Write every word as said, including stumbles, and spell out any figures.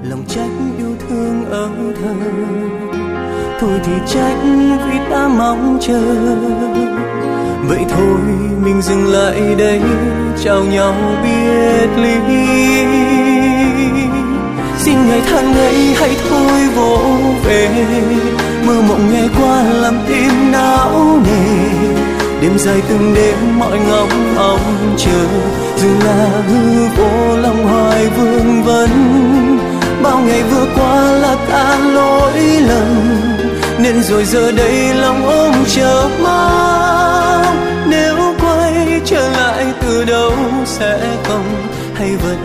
lòng trách yêu thương ở thơ. Thôi thì trách vì ta mong chờ, vậy thôi mình dừng lại đây, chào nhau biệt ly. Xin ngày tháng ấy hãy thôi vỗ về, mơ mộng nghe qua làm tim não nề. Đêm dài từng đêm mọi ngóng mong chờ, dù là hư vô lòng hoài vương vấn. Bao ngày vừa qua là ta lỗi lầm, nên rồi giờ đây lòng ôm chờ mong. Nếu quay trở lại từ đầu sẽ không, hay vẫn